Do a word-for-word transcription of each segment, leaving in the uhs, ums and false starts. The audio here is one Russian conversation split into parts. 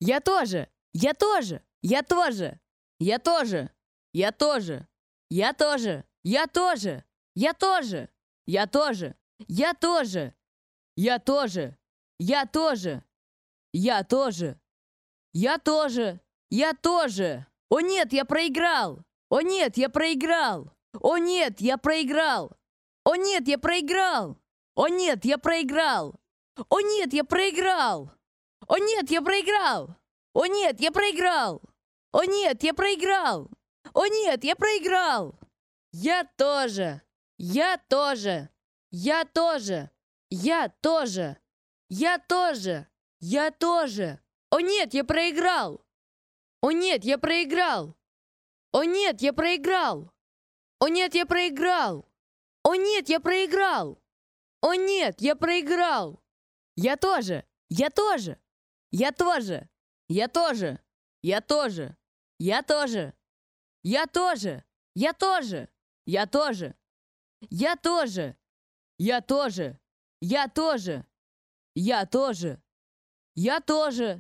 Я тоже! Я тоже! Я тоже! Я тоже! Я тоже! Я тоже! Я тоже! Я тоже! Я тоже! Я тоже! Я тоже! Я тоже! Я тоже! Я тоже! Я тоже! О нет, я проиграл! О нет, я проиграл! О нет, я проиграл! О нет, я проиграл! О нет, я проиграл! О нет, я проиграл! О нет, я проиграл! О нет, я проиграл! О нет, я проиграл! О нет, я проиграл! Я тоже! Я тоже! Я тоже! Я тоже! Я тоже! Я тоже! О нет, я проиграл! О нет, я проиграл! О нет, я проиграл! О нет, я проиграл! О нет, я проиграл! О нет, я проиграл! Я тоже! Я тоже! Я тоже! Я тоже! Я тоже! Я тоже! Я тоже! Я тоже! Я тоже! Я тоже! Я тоже! Я тоже! Я тоже! Я тоже!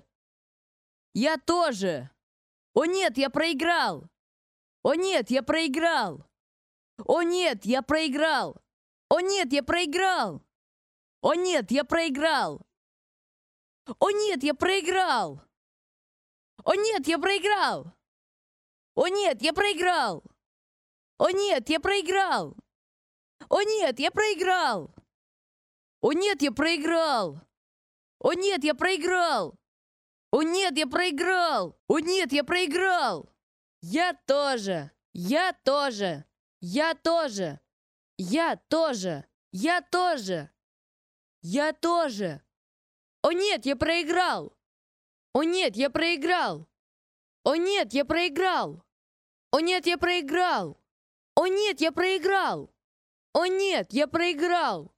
Я тоже! О нет, я проиграл! О нет, я проиграл! О нет, я проиграл! О нет, я проиграл! О нет, я проиграл! О нет, я проиграл! О нет, я проиграл! О нет, я проиграл! О нет, я проиграл! О нет, я проиграл! О нет, я проиграл! О нет, я проиграл! О нет, я проиграл! О нет, я проиграл! Я тоже! Я тоже! Я тоже! Я тоже! Я тоже! Я тоже! О нет, я проиграл! О нет, я проиграл! О нет, я проиграл! О нет, я проиграл! О нет, я проиграл! О нет, я проиграл!